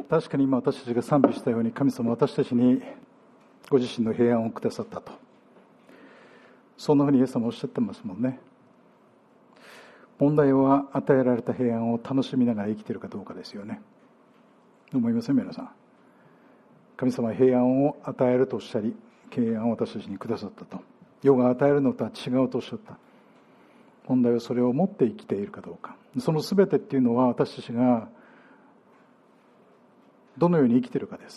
確かに今私たちが賛美したように、神様は私たちにご自身の平安をくださったと、そんなふうにイエス様おっしゃってますもんね。問題は与えられた平安を楽しみながら生きているかどうかですよね。思いません皆さん。神様は平安を与えるとおっしゃり、平安を私たちにくださったと。世が与えるのとは違うとおっしゃった。問題はそれを持って生きているかどうか。その全てっていうのは、私たちがどのように生きているかです。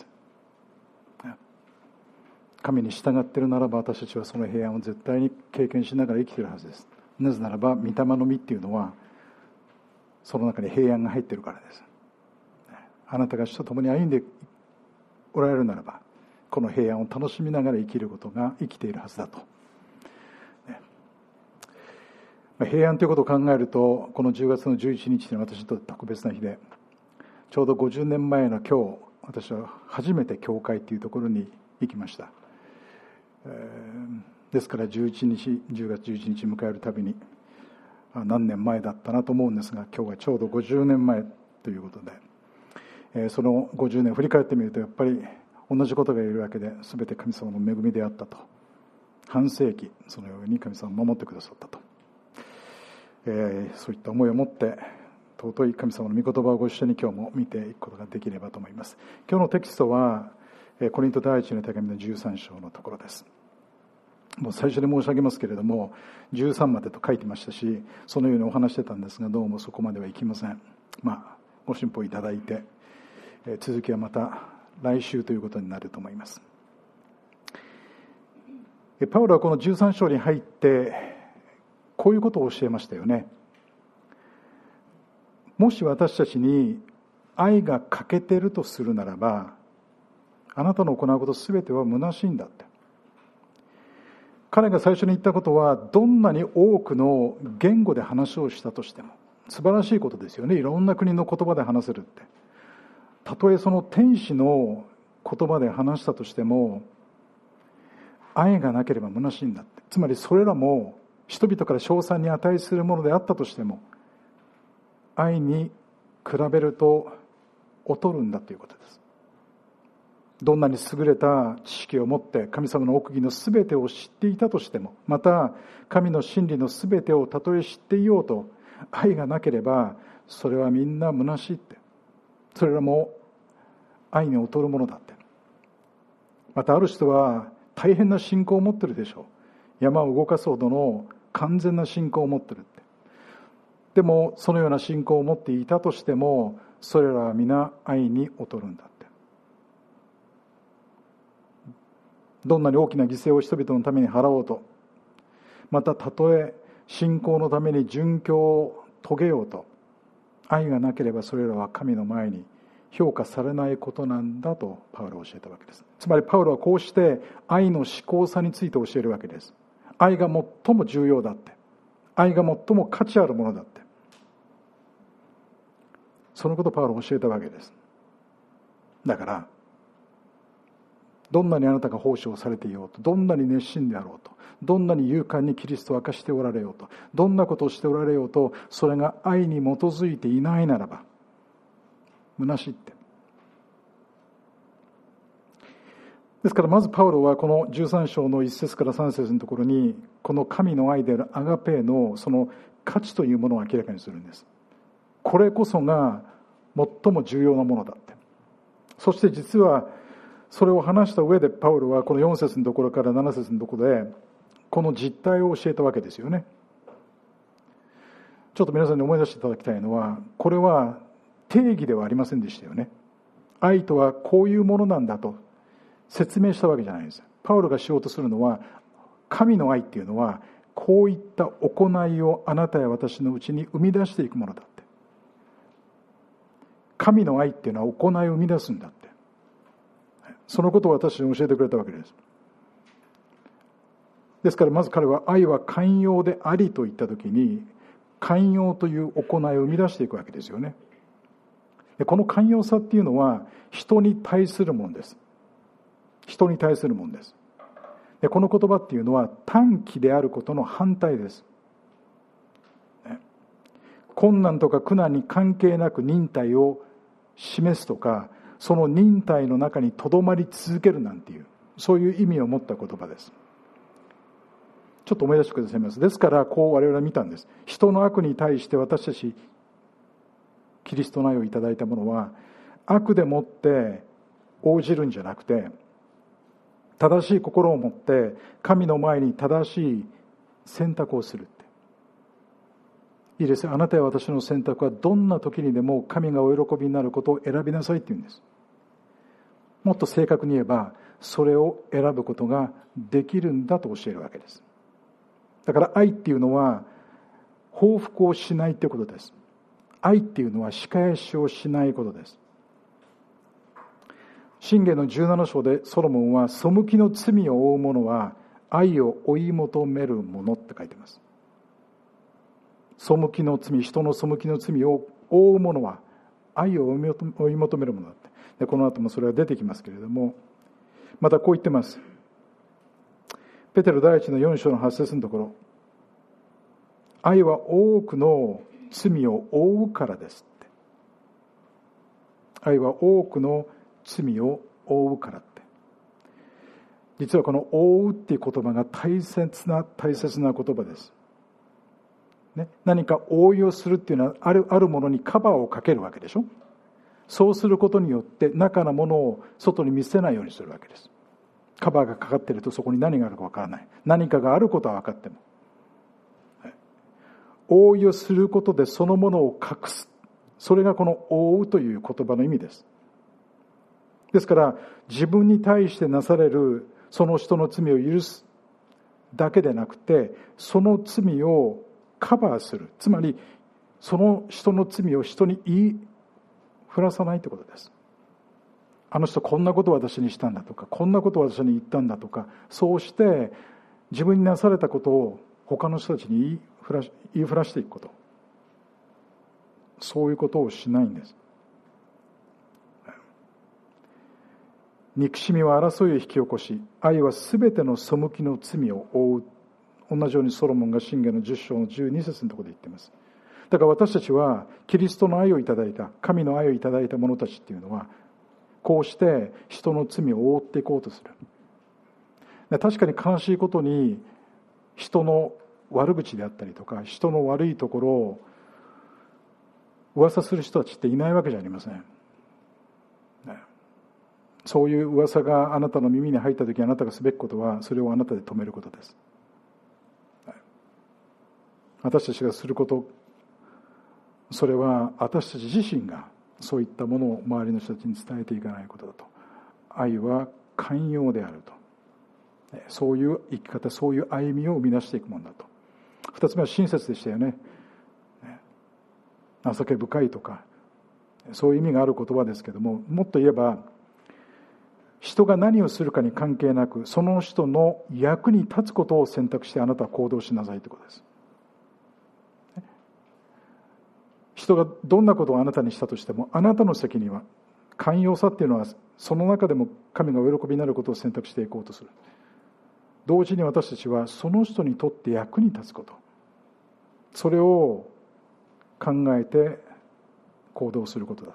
神に従っているならば、私たちはその平安を絶対に経験しながら生きているはずです。なぜならば、御霊の実っていうのはその中に平安が入っているからです。あなたが主と共に歩んでおられるならば、この平安を楽しみながら生きることが生きているはずだと。平安ということを考えると、この10月の11日に私にとって特別な日で、ちょうど50年前の今日、私は初めて教会というところに行きました。ですから10月11日迎えるたびに何年前だったなと思うんですが、今日はちょうど50年前ということで、その50年振り返ってみると、やっぱり同じことが言えるわけで、全て神様の恵みであったと。半世紀そのように神様を守ってくださったと、そういった思いを持って尊い神様の御言葉をご一緒に今日も見ていくことができればと思います。今日のテキストはコリント第一の手紙の13章のところです。もう最初に申し上げますけれども、13までと書いてましたし、そのようにお話してたんですが、どうもそこまではいきません。ご心配いただいて、続きはまた来週ということになると思います。パウロはこの13章に入ってこういうことを教えましたよね。もし私たちに愛が欠けているとするならば、あなたの行うことすべては虚しいんだって。彼が最初に言ったことは、どんなに多くの言語で話をしたとしても、素晴らしいことですよね。いろんな国の言葉で話せるって。たとえその天使の言葉で話したとしても、愛がなければ虚しいんだって。つまりそれらも人々から称賛に値するものであったとしても、愛に比べると劣るんだということです。どんなに優れた知識を持って神様の奥義のすべてを知っていたとしても、また神の真理のすべてをたとえ知っていようと、愛がなければそれはみんな虚しいって。それらも愛に劣るものだって。またある人は大変な信仰を持ってるでしょう。山を動かすほどの完全な信仰を持ってるって。でもそのような信仰を持っていたとしても、それらは皆愛に劣るんだって。どんなに大きな犠牲を人々のために払おうと、またたとえ信仰のために殉教を遂げようと、愛がなければそれらは神の前に評価されないことなんだとパウロは教えたわけです。つまりパウロはこうして愛の至高さについて教えるわけです。愛が最も重要だって、愛が最も価値あるものだって、そのことをパウロは教えたわけです。だからどんなにあなたが奉仕をされていようと、どんなに熱心であろうと、どんなに勇敢にキリストを明かしておられようと、どんなことをしておられようと、それが愛に基づいていないならば虚しいって。ですからまずパウロはこの13章の1節から3節のところに、この神の愛であるアガペーのその価値というものを明らかにするんです。これこそが最も重要なものだって。そして実はそれを話した上で、パウロはこの4節のところから7節のところでこの実態を教えたわけですよね。ちょっと皆さんに思い出していただきたいのは、これは定義ではありませんでしたよね。愛とはこういうものなんだと説明したわけじゃないです。パウロがしようとするのは、神の愛っていうのはこういった行いをあなたや私のうちに生み出していくものだって。神の愛っていうのは行いを生み出すんだって。そのことを私に教えてくれたわけです。ですからまず彼は愛は寛容でありと言ったときに、寛容という行いを生み出していくわけですよね。でこの寛容さっていうのは人に対するものです。人に対するものです。でこの言葉っていうのは短気であることの反対です。困難とか苦難に関係なく忍耐を示すとか、 その忍耐の中にとどまり続けるなんていう、そういう意味を持った言葉です。ちょっと思い出してくださいます。ですからこう我々は見たんです。人の悪に対して私たちキリストの愛をいただいたものは、悪でもって応じるんじゃなくて、正しい心を持って神の前に正しい選択をするって。いいですよ。あなたや私の選択はどんな時にでも神がお喜びになることを選びなさいって言うんです。もっと正確に言えば、それを選ぶことができるんだと教えるわけです。だから愛っていうのは報復をしないということです。愛っていうのは仕返しをしないことです。箴言の17章でソロモンは、背きの罪を負う者は愛を追い求めるものって書いてます。背きの罪、人の背きの罪を負う者は愛を追い求めるものだって。でこの後もそれは出てきますけれども、またこう言ってます。ペテロ第一の4章の8節のところ、愛は多くの罪を負うからですって。愛は多くの罪を負うからって。実はこの負うっていう言葉が大切な言葉です。ね、何か応用するっていうのはあるものにカバーをかけるわけでしょ。そうすることによって中のものを外に見せないようにするわけです。カバーがかかっているとそこに何があるかわからない。何かがあることは分かっても、応用することでそのものを隠す。それがこの覆うという言葉の意味です。ですから自分に対してなされるその人の罪を許すだけでなくて、その罪をカバーする。つまりその人の罪を人に言いふらさないということです。あの人こんなことを私にしたんだとか、こんなことを私に言ったんだとか、そうして自分になされたことを他の人たちに言いふらしていくこと、そういうことをしないんです。憎しみは争いを引き起こし、愛はすべての背きの罪を負う。同じようにソロモンが箴言の10章の12節のところで言っています。だから私たちはキリストの愛をいただいた、神の愛をいただいた者たちっていうのは、こうして人の罪を覆っていこうとする。確かに悲しいことに、人の悪口であったりとか、人の悪いところを噂する人たちっていないわけじゃありません。そういう噂があなたの耳に入ったとき、あなたがすべきことは、それをあなたで止めることです。私たちがすること、それは私たち自身がそういったものを周りの人たちに伝えていかないことだと。愛は寛容であると。そういう生き方、そういう歩みを生み出していくものだと。二つ目は親切でしたよね。情け深いとか、そういう意味がある言葉ですけども、もっと言えば、人が何をするかに関係なく、その人の役に立つことを選択してあなたは行動しなさいということです。人がどんなことをあなたにしたとしても、あなたの責任は、寛容さっていうのはその中でも神がお喜びになることを選択していこうとする。同時に私たちはその人にとって役に立つこと、それを考えて行動することだって。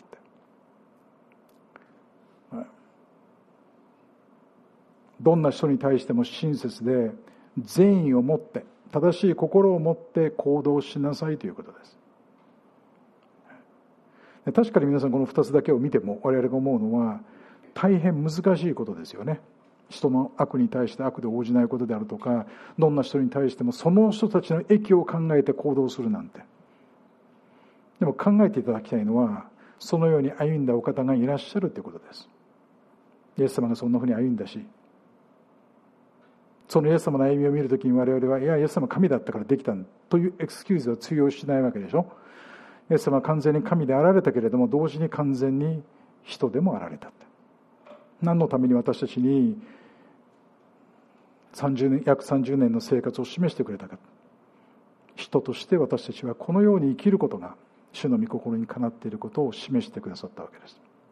どんな人に対しても親切で善意を持って、正しい心を持って行動しなさいということです。確かに皆さんこの2つだけを見ても我々が思うのは大変難しいことですよね。人の悪に対して悪で応じないことであるとか、どんな人に対してもその人たちの益を考えて行動するなんて。でも考えていただきたいのは、そのように歩んだお方がいらっしゃるということです。イエス様がそんなふうに歩んだし、そのイエス様の歩みを見るときに我々は、いやイエス様神だったからできたというエクスキューズは通用しないわけでしょ。イエス様は完全に神であられたけれども、同時に完全に人でもあられた。何のために私たちに約30年の生活を示してくれたか。人として私たちはこのように生きることが主の御心にかなっていることを示してくださったわけです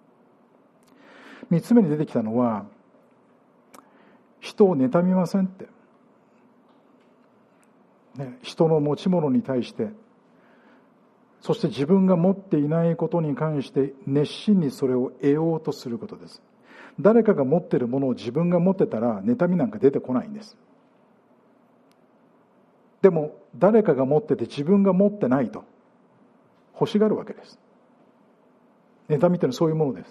。3つ目に出てきたのは、人を妬みませんって、人の持ち物に対してそして自分が持っていないことに関して熱心にそれを得ようとすることです。誰かが持っているものを自分が持ってたら妬みなんか出てこないんです。でも誰かが持ってて自分が持ってないと欲しがるわけです。妬みってのはそういうものです。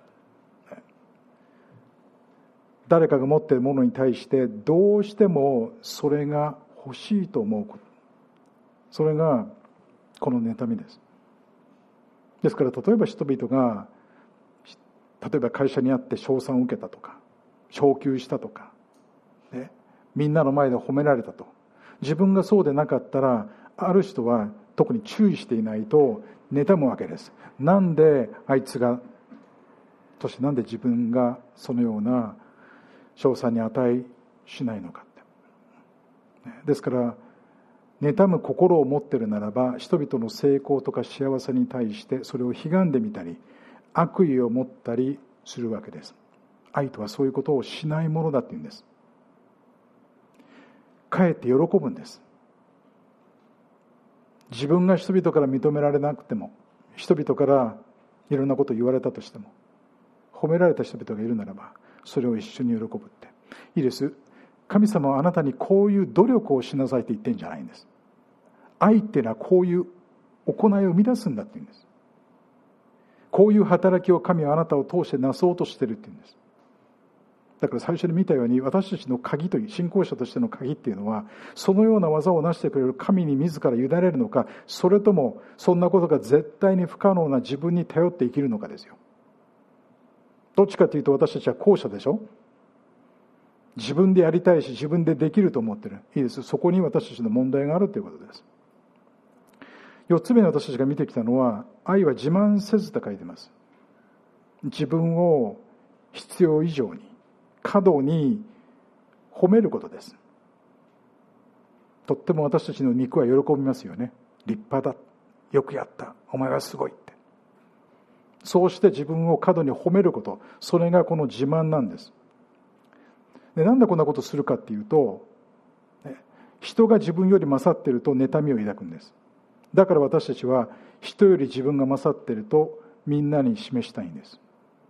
誰かが持っているものに対してどうしてもそれが欲しいと思うこと、それがこの妬みです。ですから例えば人々が例えば会社にあって称賛を受けたとか昇給したとか、ね、みんなの前で褒められたと、自分がそうでなかったらある人は特に注意していないと妬むわけです。なんであいつが、そしてなんで自分がそのような称賛に値しないのかって。ですから妬む心を持っているならば、人々の成功とか幸せに対してそれを悲願で見たり悪意を持ったりするわけです。愛とはそういうことをしないものだっていうんです。かえって喜ぶんです。自分が人々から認められなくても、人々からいろんなことを言われたとしても、褒められた人々がいるならばそれを一緒に喜ぶって。いいです。神様はあなたにこういう努力をしなさいと言ってるんじゃないんです。愛っていうのはこういう行いを生み出すんだって言うんです。こういう働きを神はあなたを通してなそうとしてるって言うんです。だから最初に見たように、私たちの鍵という、信仰者としての鍵っていうのは、そのような技を成してくれる神に自ら委ねるのか、それともそんなことが絶対に不可能な自分に頼って生きるのかですよ。どっちかというと私たちは後者でしょ。自分でやりたいし自分でできると思ってる。いいです。そこに私たちの問題があるということです。4つ目に私たちが見てきたのは、愛は自慢せずと書いています。自分を必要以上に過度に褒めることです。とっても私たちの肉は喜びますよね。立派だ、よくやった、お前はすごいって。そうして自分を過度に褒めること、それがこの自慢なんです。で、なんでこんなことをするかっていうと、人が自分より勝っていると妬みを抱くんです。だから私たちは人より自分が勝っているとみんなに示したいんです。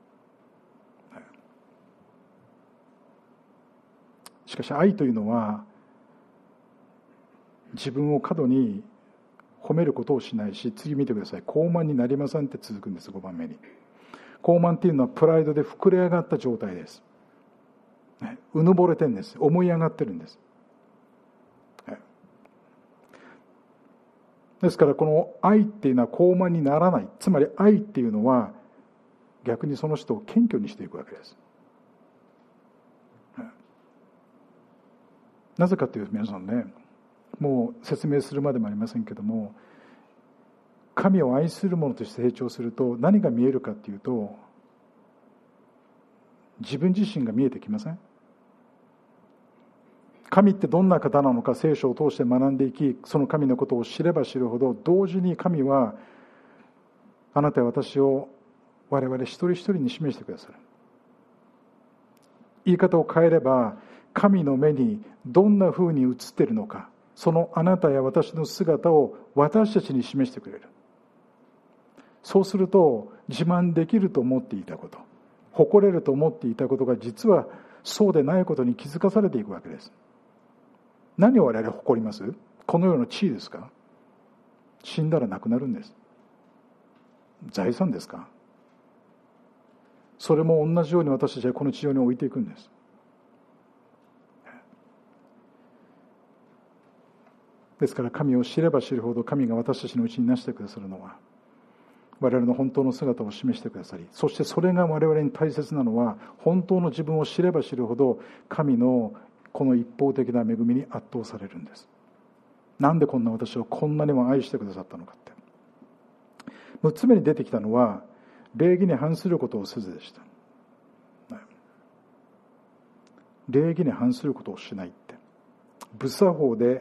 しかし愛というのは自分を過度に褒めることをしないし、次見てください。傲慢になりませんって続くんです。5番目に。傲慢っていうのはプライドで膨れ上がった状態です。うぬぼれてるんです。思い上がってるんです。ですからこの愛っていうのは傲慢にならない。つまり愛っていうのは逆にその人を謙虚にしていくわけです。なぜかというと皆さんね、もう説明するまでもありませんけども、神を愛する者として成長すると何が見えるかっていうと、自分自身が見えてきません？神ってどんな方なのか聖書を通して学んでいき、その神のことを知れば知るほど、同時に神はあなたや私を我々一人一人に示してくださる。言い方を変えれば、神の目にどんな風に映っているのか、そのあなたや私の姿を私たちに示してくれる。そうすると自慢できると思っていたこと、誇れると思っていたことが実はそうでないことに気づかされていくわけです。何を我々誇ります？この世の地位ですか？死んだらなくなるんです。財産ですか？それも同じように私たちはこの地上に置いていくんです。ですから神を知れば知るほど、神が私たちのうちになしてくださるのは我々の本当の姿を示してくださり、そしてそれが我々に大切なのは、本当の自分を知れば知るほど神のこの一方的な恵みに圧倒されるんです。なんでこんな私をこんなにも愛してくださったのかって。6つ目に出てきたのは、礼儀に反することをせずでした。礼儀に反することをしないって、不作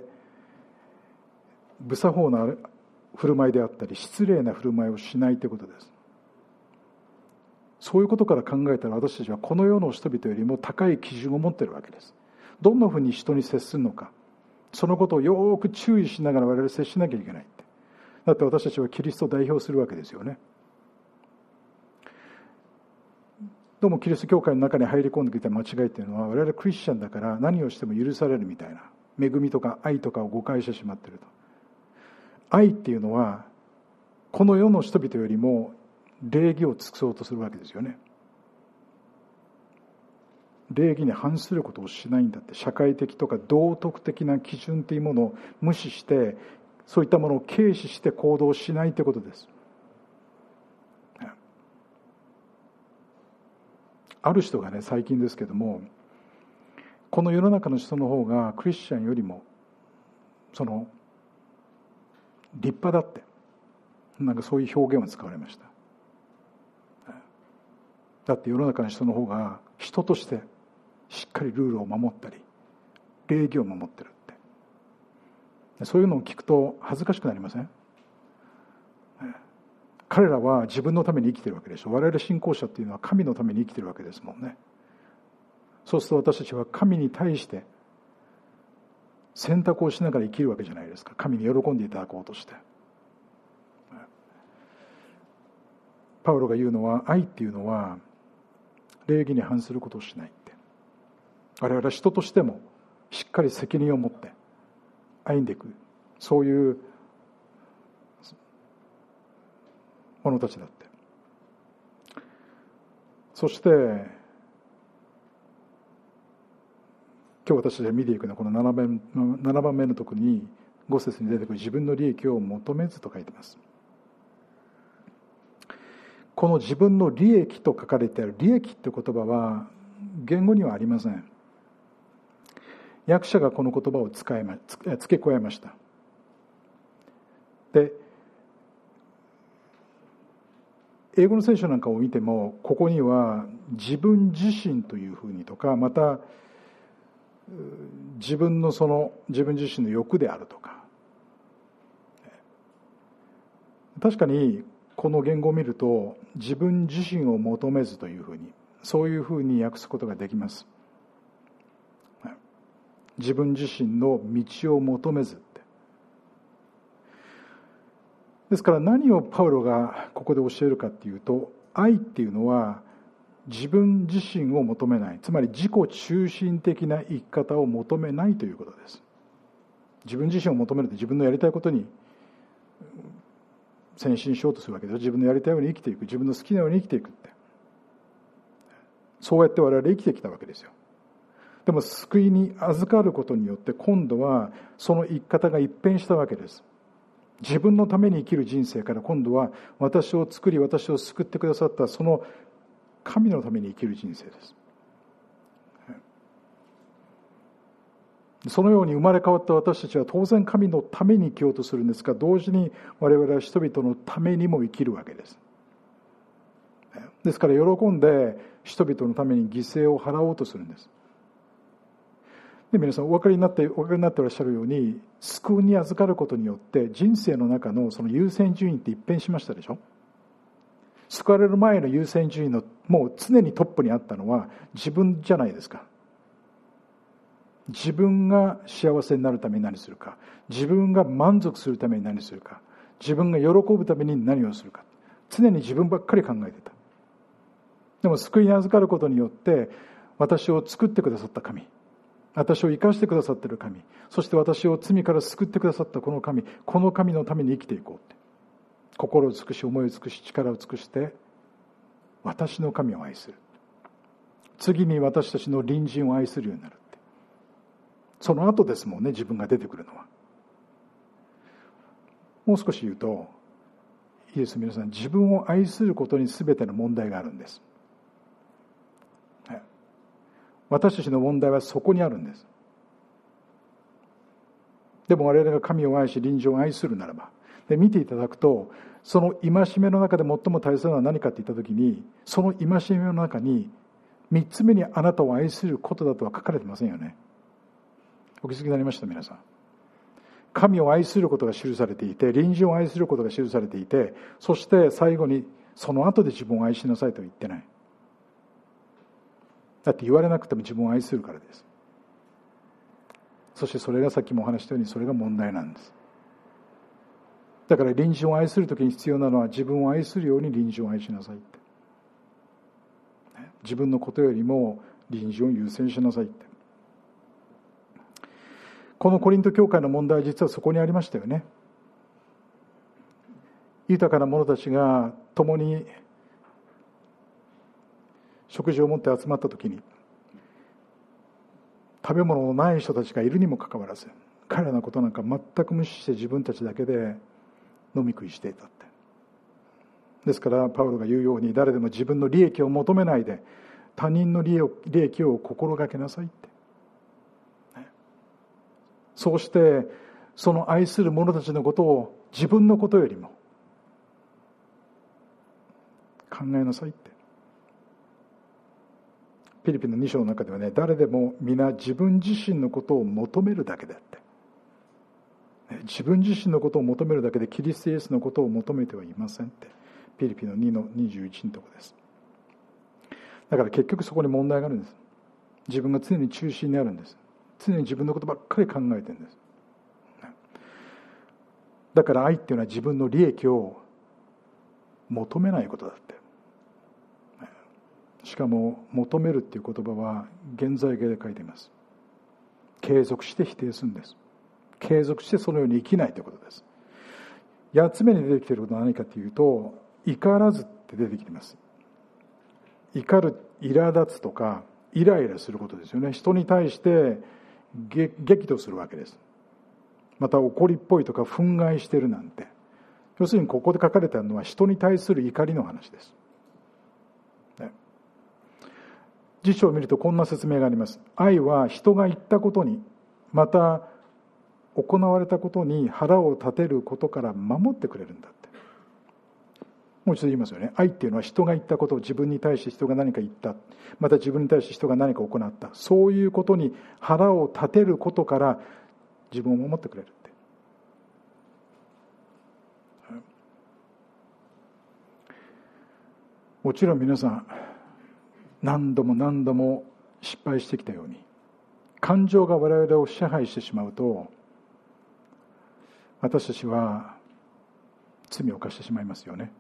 法な振る舞いであったり失礼な振る舞いをしないということです。そういうことから考えたら、私たちはこの世の人々よりも高い基準を持っているわけです。どんなふうに人に接するのか、そのことをよく注意しながら我々接しなきゃいけないって。 だって私たちはキリストを代表するわけですよね。どうもキリスト教会の中に入り込んできた間違いっていうのは、我々クリスチャンだから何をしても許されるみたいな、恵みとか愛とかを誤解してしまっていると。愛っていうのはこの世の人々よりも礼儀を尽くそうとするわけですよね。礼儀に反することをしないんだって。社会的とか道徳的な基準というものを無視して、そういったものを軽視して行動しないということです。ある人がね、最近ですけども、この世の中の人の方がクリスチャンよりも立派だって、なんかそういう表現を使われました。だって世の中の人の方が人としてしっかりルールを守ったり礼儀を守ってるって、そういうのを聞くと恥ずかしくなりません？彼らは自分のために生きてるわけでしょ。我々信仰者っていうのは神のために生きてるわけですもんね。そうすると私たちは神に対して選択をしながら生きるわけじゃないですか。神に喜んでいただこうとして。パウロが言うのは、愛っていうのは礼儀に反することをしないって。我々は人としてもしっかり責任を持って歩んでいく、そういう者たちだって。そして今日私たちが見ていくのはこの7番目のところに5節に出てくる自分の利益を求めずと書いています。この自分の利益と書かれている利益って言葉は言語にはありません。訳者がこの言葉を付け加えました。で、英語の聖書なんかを見てもここには自分自身というふうにとか、また自分自身の欲であるとか、確かにこの言語を見ると自分自身を求めずというふうに、そういうふうに訳すことができます。自分自身の道を求めずって。ですから何をパウロがここで教えるかっていうと、愛っていうのは自分自身を求めない、つまり自己中心的な生き方を求めないということです。自分自身を求めると自分のやりたいことに先進しようとするわけです。自分のやりたいように生きていく、自分の好きなように生きていくって、そうやって我々生きてきたわけですよ。でも救いに預かることによって今度はその生き方が一変したわけです。自分のために生きる人生から今度は私を作り私を救ってくださったその神のために生きる人生です。そのように生まれ変わった私たちは当然神のために生きようとするんですが、同時に我々は人々のためにも生きるわけです。ですから喜んで人々のために犠牲を払おうとするんです。で、皆さんお分かりになっていらっしゃるように、救いに預かることによって人生の中のその優先順位って一変しましたでしょ。救われる前の優先順位のもう常にトップにあったのは自分じゃないですか。自分が幸せになるために何するか、自分が満足するために何するか、自分が喜ぶために何をするか、常に自分ばっかり考えてた。でも救いに預かることによって私を作ってくださった神、私を生かしてくださっている神、そして私を罪から救ってくださったこの神のために生きていこうって、心を尽くし思いを尽くし力を尽くして私の神を愛する、次に私たちの隣人を愛するようになるって、その後ですもんね、自分が出てくるのは。もう少し言うといいです、皆さん、自分を愛することに全ての問題があるんです。私たちの問題はそこにあるんです。でも我々が神を愛し隣人を愛するならば、で見ていただくと、その戒めの中で最も大切なのは何かって言ったときに、その戒めの中に3つ目にあなたを愛することだとは書かれてませんよね。お気づきになりました皆さん。神を愛することが記されていて、隣人を愛することが記されていて、そして最後にその後で自分を愛しなさいとは言ってない。だって言われなくても自分を愛するからです。そしてそれがさっきもお話したようにそれが問題なんです。 だから隣人を愛するときに必要なのは、自分を愛するように隣人を愛しなさいって。自分のことよりも隣人を優先しなさいって。このコリント教会の問題は実はそこにありましたよね。豊かな者たちが共に食事を持って集まったときに、食べ物のない人たちがいるにもかかわらず、彼らのことなんか全く無視して自分たちだけで飲み食いしていたって。ですからパウロが言うように、誰でも自分の利益を求めないで他人の利益を心がけなさいって。そうしてその愛する者たちのことを自分のことよりも考えなさいって。フィリピンの2章の中ではね、誰でも皆自分自身のことを求めるだけであって、自分自身のことを求めるだけでキリストイエスのことを求めてはいませんって、フィリピンの2の21のところです。だから結局そこに問題があるんです。自分が常に中心にあるんです。常に自分のことばっかり考えてるんです。だから愛っていうのは自分の利益を求めないことだって。しかも求めるっていう言葉は現在形で書いています。継続して否定するんです。継続してそのように生きないということです。8つ目に出てきていることは何かというと、怒らずって出てきています。怒る、苛立つとかイライラすることですよね。人に対して激怒するわけです。また怒りっぽいとか憤慨してるなんて、要するにここで書かれているのは人に対する怒りの話です。辞書を見るとこんな説明があります。愛は人が言ったことに、また行われたことに腹を立てることから守ってくれるんだって。もう一度言いますよね。愛っていうのは人が言ったことを、自分に対して人が何か言った、また自分に対して人が何か行った、そういうことに腹を立てることから自分を守ってくれるって。もちろん皆さん何度も何度も失敗してきたように、感情が我々を支配してしまうと、私たちは罪を犯してしまいますよね。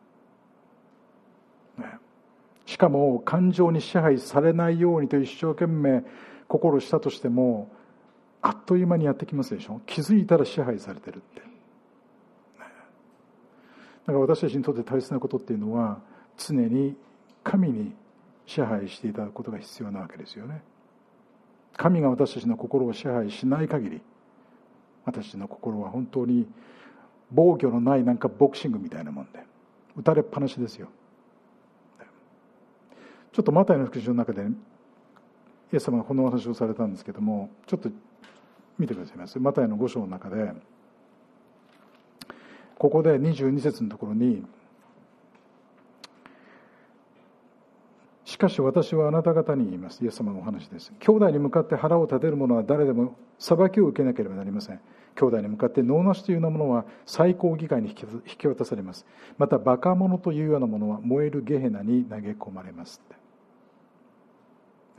しかも感情に支配されないようにと一生懸命心したとしても、あっという間にやってきますでしょ。気づいたら支配されてるって。だから私たちにとって大切なことっていうのは、常に神に支配していただくことが必要なわけですよね。神が私たちの心を支配しない限り、私たちの心は本当に防御のないなんかボクシングみたいなもんで打たれっぱなしですよ。ちょっとマタイの福音書の中で、イエス様がこのお話をされたんですけども、ちょっと見てくださいます。マタイの5章の中で、ここで22節のところに、しかし私はあなた方に言います。イエス様のお話です。兄弟に向かって腹を立てる者は誰でも裁きを受けなければなりません。兄弟に向かって能なしというようなものは最高議会に引き渡されます。またバカ者というようなものは燃えるゲヘナに投げ込まれますって、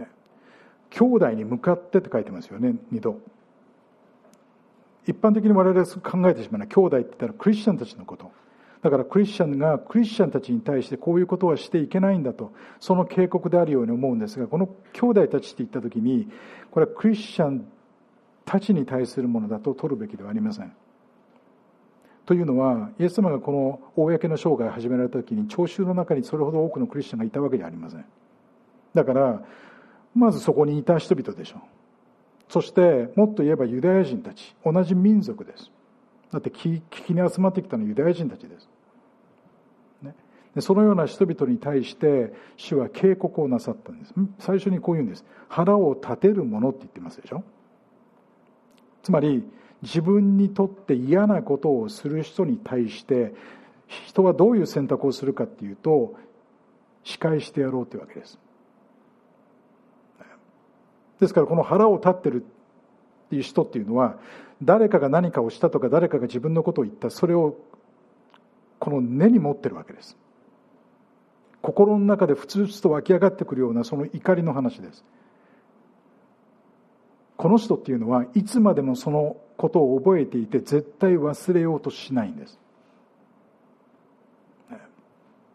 ね、兄弟に向かってって書いてますよね、2度。一般的に我々考えてしまうのは、兄弟って言ったらクリスチャンたちのこと。だからクリスチャンがクリスチャンたちに対してこういうことはしていけないんだと、その警告であるように思うんですが、この兄弟たちって言ったときに、これはクリスチャンたちに対するものだと取るべきではありません。というのは、イエス様がこの公の生涯を始められたときに、聴衆の中にそれほど多くのクリスチャンがいたわけではありません。だからまずそこにいた人々でしょう。そしてもっと言えばユダヤ人たち、同じ民族です。だって聞きに集まってきたのはユダヤ人たちです、ね、でそのような人々に対して主は警告をなさったんです。最初にこう言うんです。腹を立てるものって言ってますでしょ。つまり自分にとって嫌なことをする人に対して人はどういう選択をするかっていうと、仕返してやろうというわけです。ですからこの腹を立ってるっていう人っていうのは、誰かが何かをしたとか誰かが自分のことを言った、それをこの根に持ってるわけです。心の中でふつふつと湧き上がってくるようなその怒りの話です。この人っていうのはいつまでもそのことを覚えていて絶対忘れようとしないんです。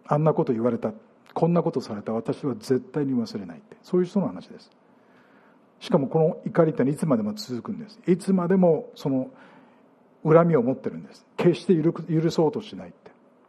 あんなこと言われた、こんなことされた、私は絶対に忘れないって、そういう人の話です。しかもこの怒りっていつまでも続くんです。いつまでもその恨みを持ってるんです。決して許そうとしないって。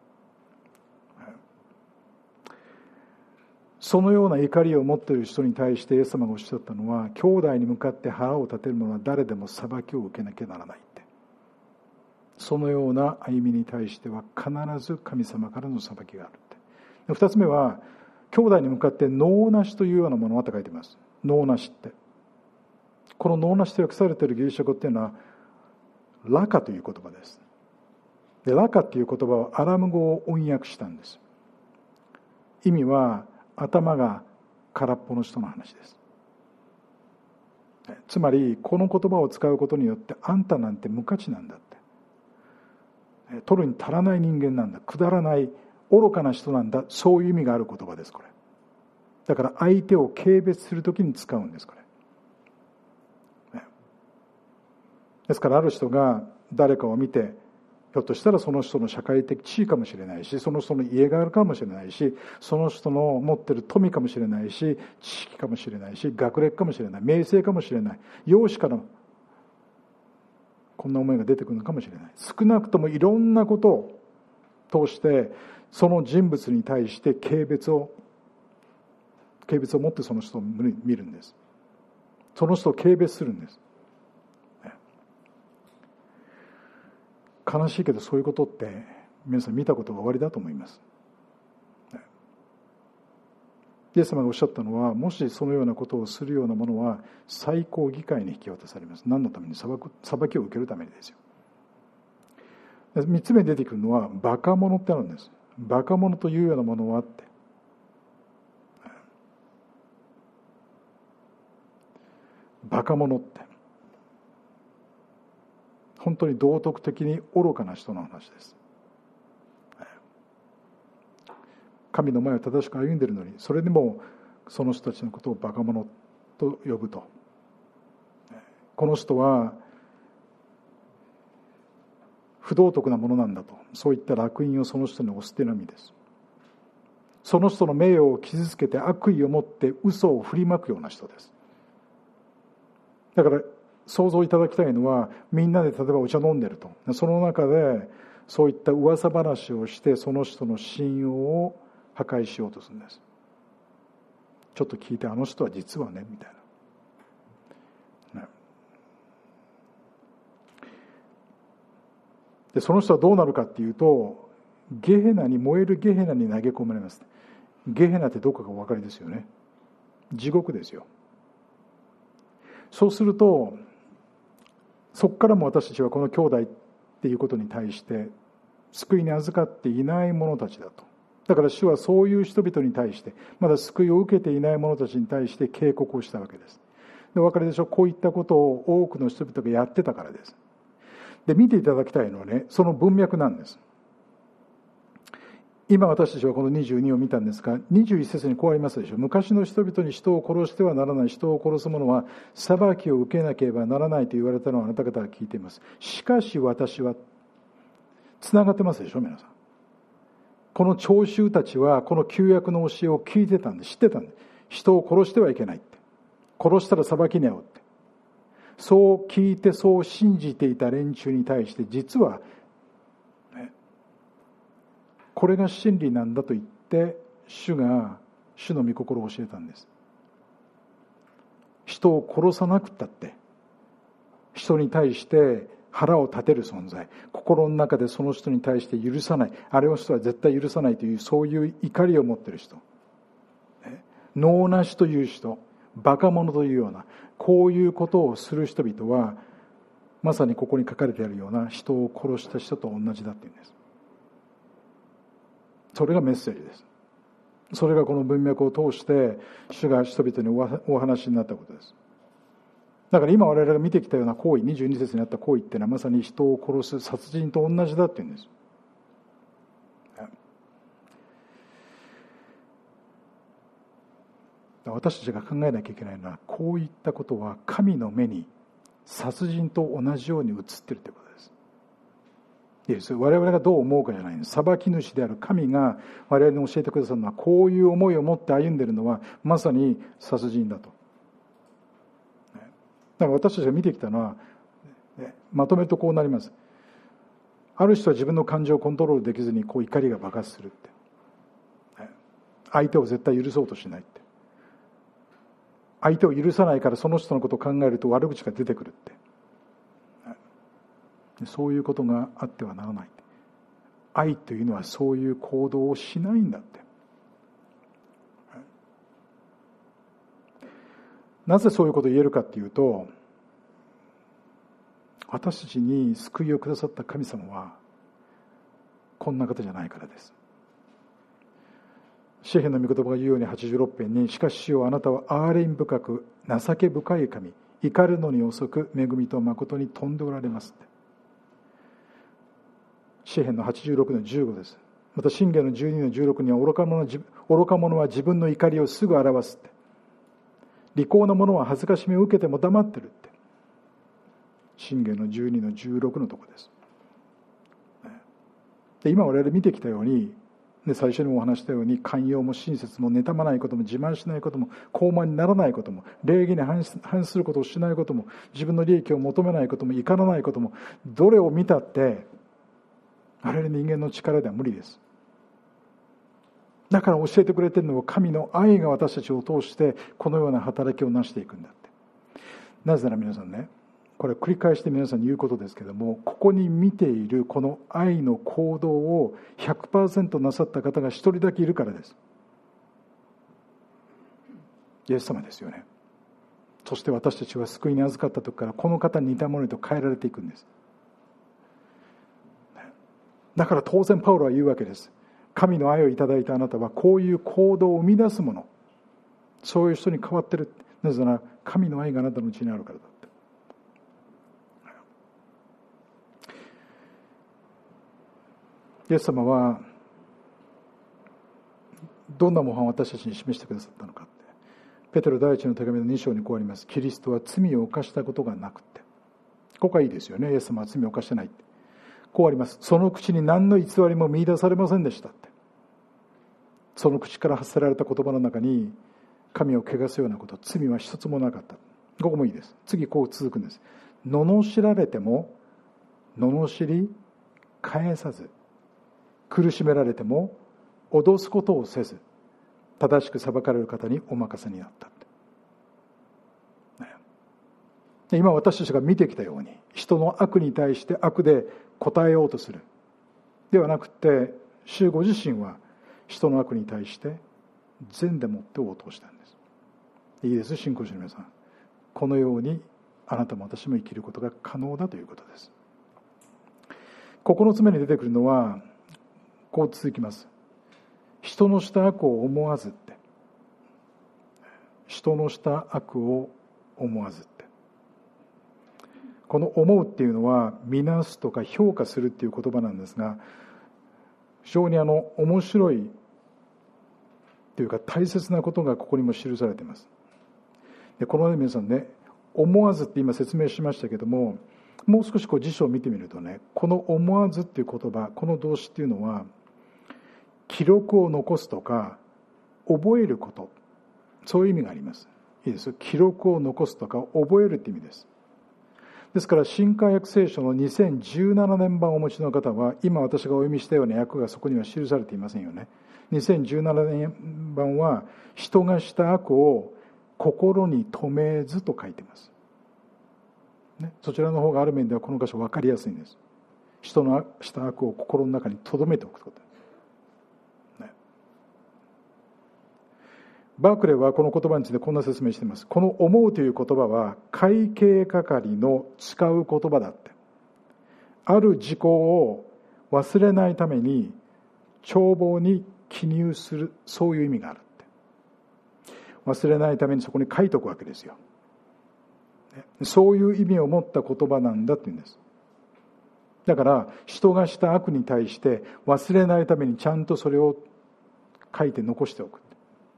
そのような怒りを持っている人に対してイエス様がおっしゃったのは、兄弟に向かって腹を立てる者は誰でも裁きを受けなきゃならないって。そのような歩みに対しては必ず神様からの裁きがあるって。二つ目は、兄弟に向かって能なしというようなものはと書いています。能なしって、この能なしと訳されているギリシャ語っていうのはラカという言葉です。で、ラカっていう言葉はアラム語を翻訳したんです。意味は頭が空っぽの人の話です。つまりこの言葉を使うことによって、あんたなんて無価値なんだって、取るに足らない人間なんだ、くだらない愚かな人なんだ、そういう意味がある言葉です。これだから相手を軽蔑するときに使うんです。これですから、ある人が誰かを見て、ひょっとしたらその人の社会的地位かもしれないし、その人の家があるかもしれないし、その人の持っている富かもしれないし、知識かもしれないし、学歴かもしれない、名声かもしれない、容姿からこんな思いが出てくるのかもしれない。少なくともいろんなことを通してその人物に対して軽蔑を持ってその人を見るんです。その人を軽蔑するんです。悲しいけど、そういうことって皆さん見たことが終わりだと思います。イエス様がおっしゃったのは、もしそのようなことをするようなものは最高議会に引き渡されます。何のために？裁きを受けるためにですよ。3つ目に出てくるのはバカ者ってあるんです。バカ者というようなものはって、バカ者って本当に道徳的に愚かな人の話です。神の前を正しく歩んでいるのに、それでもその人たちのことをバカ者と呼ぶと、この人は不道徳なものなんだと、そういった烙印をその人に押すという意味です。その人の名誉を傷つけて悪意を持って嘘を振りまくような人です。だから想像いただきたいのは、みんなで例えばお茶飲んでると、その中でそういった噂話をしてその人の信用を破壊しようとするんです。ちょっと聞いて、あの人は実はねみたいな、でその人はどうなるかっていうと、ゲヘナに、燃えるゲヘナに投げ込まれます。ゲヘナってどこかお分かりですよね。地獄ですよ。そうすると、そこからも私たちはこの兄弟っていうことに対して救いに預かっていない者たちだと。だから主はそういう人々に対して、まだ救いを受けていない者たちに対して警告をしたわけです。で、お分かりでしょう。こういったことを多くの人々がやってたからです。で、見ていただきたいのはね、その文脈なんです。今私たちはこの22を見たんですが、21節にこうありますでしょう。昔の人々に人を殺してはならない、人を殺す者は裁きを受けなければならないと言われたのをあなた方は聞いています。しかし私は、つながってますでしょ皆さん。この長州たちはこの旧約の教えを聞いてたんで、知ってたんで、人を殺してはいけないって、殺したら裁きに遭うって、そう聞いてそう信じていた連中に対して、実はこれが真理なんだと言って主の御心を教えたんです。人を殺さなくったって人に対して腹を立てる存在、心の中でその人に対して許さない、あれを人は絶対許さないという、そういう怒りを持っている人、能なしという人、バカ者というような、こういうことをする人々はまさにここに書かれてあるような人を殺した人と同じだっていうんです。それがメッセージです。それがこの文脈を通して主が人々にお話になったことです。だから今我々が見てきたような行為、22節にあった行為っていうのはまさに人を殺す殺人と同じだっていうんです。私たちが考えなきゃいけないのは、こういったことは神の目に殺人と同じように映っているということです。 いいです。我々がどう思うかじゃないんです。裁き主である神が我々に教えてくださるのは、こういう思いを持って歩んでいるのはまさに殺人だと。だから私たちが見てきたのは、まとめるとこうなります。ある人は自分の感情をコントロールできずにこう怒りが爆発するって、相手を絶対許そうとしないって、相手を許さないからその人のことを考えると悪口が出てくるって、そういうことがあってはならない。愛というのはそういう行動をしないんだって。なぜそういうことを言えるかっていうと、私たちに救いをくださった神様はこんな方じゃないからです。詩篇の御言葉が言うように86編に、しかし主よあなたは憐れみ深く情け深い神、怒るのに遅く恵みと誠に富んでおられますって。詩篇の86の15です。また箴言の12の16には、愚か者は自分の怒りをすぐ表すって、利口な者は恥ずかしみを受けても黙ってるって、箴言の12の16のところです。で、今我々見てきたように、最初にもお話したように、寛容も親切も妬まないことも自慢しないことも高慢にならないことも礼儀に反することをしないことも自分の利益を求めないことも怒らないことも、どれを見たって我々人間の力では無理です。だから教えてくれているのは、神の愛が私たちを通してこのような働きを成していくんだって。なぜなら皆さんね、これ繰り返して皆さんに言うことですけども、ここに見ているこの愛の行動を 100% なさった方が一人だけいるからです。イエス様ですよね。そして私たちは救いに預かった時からこの方に似たものへと変えられていくんです。だから当然パウロは言うわけです。神の愛をいただいたあなたはこういう行動を生み出すもの、そういう人に変わってる。なぜなら神の愛があなたのうちにあるからだって。イエス様はどんな模範を私たちに示してくださったのかって、ペテロ第一の手紙の2章にこうあります。キリストは罪を犯したことがなくって、ここはいいですよね。イエス様は罪を犯してないって、こうあります。その口に何の偽りも見出されませんでしたって。その口から発せられた言葉の中に神を汚すようなこと、罪は一つもなかった。ここもいいです。次こう続くんです。罵られても罵り返さず、苦しめられても脅すことをせず、正しく裁かれる方にお任せになった。今私たちが見てきたように、人の悪に対して悪で答えようとするではなくて、主ご自身は人の悪に対して善でもって応答したんです。いいです、信仰者の皆さん、このようにあなたも私も生きることが可能だということです。9つ目に出てくるのはこう続きます。人のした悪を思わずって、人のした悪を思わずって、この思うっていうのは見なすとか評価するっていう言葉なんですが、非常に面白いというか大切なことがここにも記されています。で、このように皆さんね、思わずって今説明しましたけども、もう少し辞書を見てみるとね、この思わずっていう言葉、この動詞っていうのは記録を残すとか覚えること、そういう意味があります。いいです。記録を残すとか覚えるって意味です。ですから新海訳聖書の2017年版をお持ちの方は、今私がお読みしたような訳がそこには記されていませんよね。2017年版は人がした悪を心に留めずと書いています、ね、そちらの方がある面ではこの箇所分かりやすいんです。人のした悪を心の中に留めておくこと、ね、バークレーはこの言葉についてこんな説明しています。この思うという言葉は会計係の使う言葉だって。ある事項を忘れないために帳簿に記入する、そういう意味があるって。忘れないためにそこに書いておくわけですよ。そういう意味を持った言葉なんだって言うんです。だから人がした悪に対して忘れないためにちゃんとそれを書いて残しておく。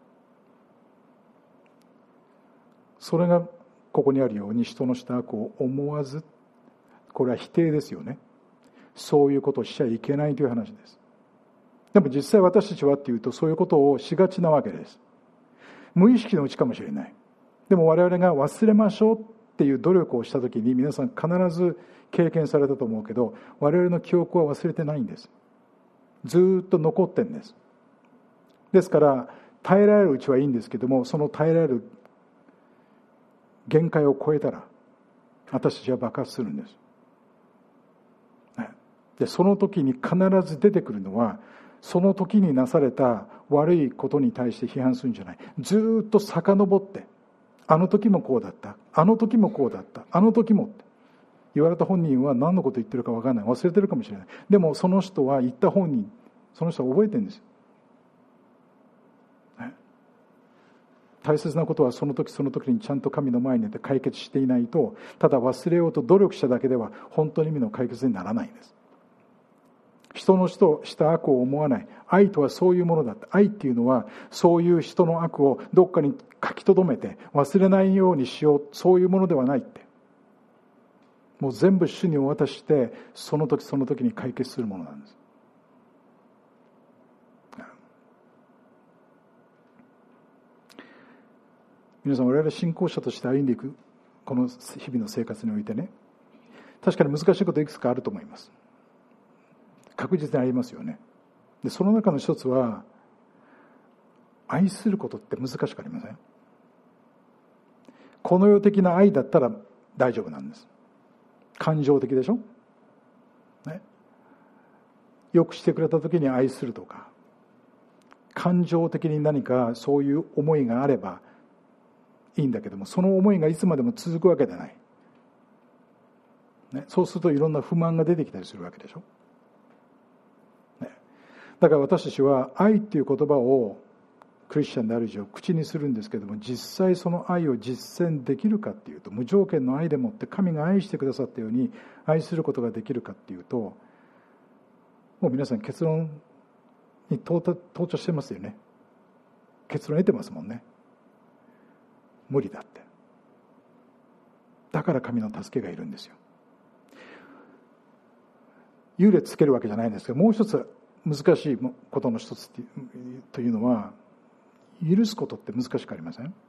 それがここにあるように、人のした悪を思わず、これは否定ですよね。 そういうことをしちゃいけないという話です。でも実際私たちはっていうと、そういうことをしがちなわけです。無意識のうちかもしれない。でも我々が忘れましょうっていう努力をしたときに、皆さん必ず経験されたと思うけど、我々の記憶は忘れてないんです。ずっと残ってるんです。ですから耐えられるうちはいいんですけども、その耐えられる限界を超えたら私たちは爆発するんです。でその時に必ず出てくるのは、その時になされた悪いことに対して批判するんじゃない。ずっと遡って、あの時もこうだった、あの時もこうだった、あの時もって言われた本人は何のこと言ってるか分からない、忘れてるかもしれない。でもその人は言った本人、その人は覚えてるんです。大切なことはその時その時にちゃんと神の前に出て解決していないと、ただ忘れようと努力しただけでは本当に意味の解決にならないんです。人のした悪を思わない。愛とはそういうものだって。愛っていうのはそういう人の悪をどっかに書き留めて忘れないようにしよう、そういうものではないって。もう全部主にお渡しして、その時その時に解決するものなんです。皆さん、我々信仰者として歩んでいくこの日々の生活においてね、確かに難しいこといくつかあると思います。確実にありますよね。でその中の一つは、愛することって難しくありません？この世的な愛だったら大丈夫なんです。感情的でしょ、ね、よくしてくれた時に愛するとか、感情的に何かそういう思いがあればいいんだけども、その思いがいつまでも続くわけではない、ね、そうするといろんな不満が出てきたりするわけでしょ、ね、だから私たちは愛っていう言葉をクリスチャンである以上口にするんですけども、実際その愛を実践できるかっていうと、無条件の愛でもって神が愛してくださったように愛することができるかっていうと、もう皆さん結論に到着してますよね。結論得てますもんね。無理だって。だから神の助けがいるんですよ。優劣つけるわけじゃないんですけど、もう一つ難しいことの一つというのは、許すことって難しくありません？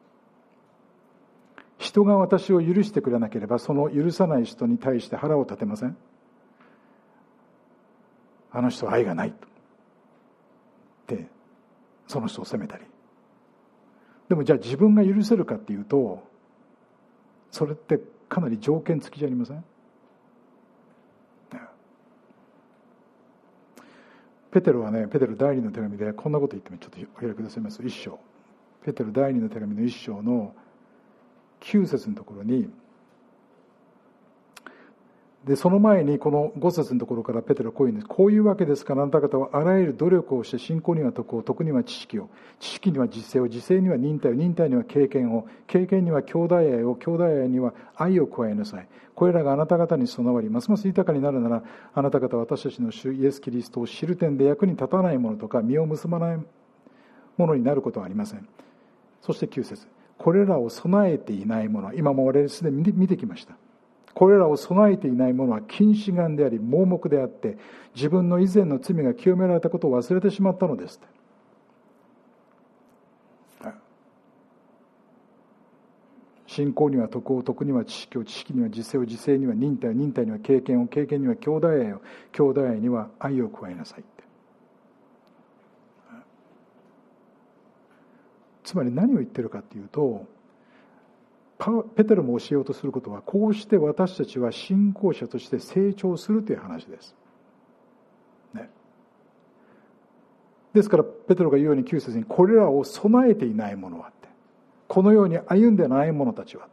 人が私を許してくれなければ、その許さない人に対して腹を立てません？あの人は愛がないってその人を責めたり。でもじゃあ自分が許せるかっていうと、それってかなり条件付きじゃありません？ペテロはね、ペテロ第二の手紙でこんなこと言っても、ちょっとお開きくださいます。一章、ペテロ第二の手紙の一章の9節のところに、でその前にこの5節のところからペテロはこういうんです。こういうわけですから、あなた方はあらゆる努力をして、信仰には徳を、徳には知識を、知識には実践を、実践には忍耐を、忍耐には経験を、経験には兄弟愛を、兄弟愛には愛を加えなさい。これらがあなた方に備わり、ますます豊かになるなら、あなた方は私たちの主イエス・キリストを知る点で役に立たないものとか、実を結ばないものになることはありません。そして9節、これらを備えていないものは、今も我々すでに見てきました。これらを備えていないものは近視眼であり盲目であって、自分の以前の罪が清められたことを忘れてしまったのです。信仰には徳を、徳には知識を、知識には実践を、実践には忍耐を、忍耐には経験を、経験には兄弟愛を、兄弟愛には愛を加えなさいって。つまり何を言ってるかっていうと、ペテロも教えようとすることは、こうして私たちは信仰者として成長するという話です、ね、ですからペテロが言うように9節に、これらを備えていない者はって、このように歩んでない者たちはって、